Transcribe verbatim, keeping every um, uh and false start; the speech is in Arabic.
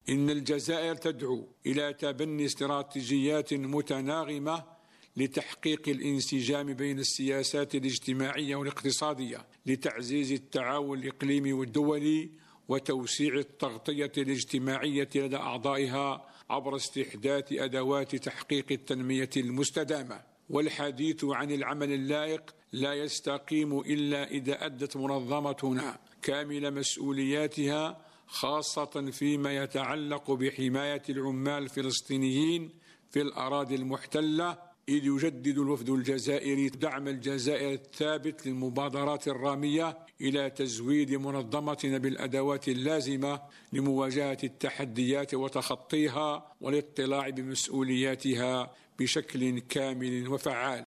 إن الجزائر تدعو إلى تبني استراتيجيات متناغمة لتحقيق الانسجام بين السياسات الاجتماعية والاقتصادية لتعزيز التعاون الإقليمي والدولي وتوسيع التغطية الاجتماعية لدى أعضائها عبر استحداث أدوات تحقيق التنمية المستدامة. والحديث عن العمل اللائق لا يستقيم إلا إذا أدت منظمتنا كامل مسؤولياتها، خاصة فيما يتعلق بحماية العمال الفلسطينيين في الأراضي المحتلة، إذ يجدد الوفد الجزائري دعم الجزائر الثابت للمبادرات الرامية إلى تزويد منظمتنا بالأدوات اللازمة لمواجهة التحديات وتخطيها والاطلاع بمسؤولياتها بشكل كامل وفعال.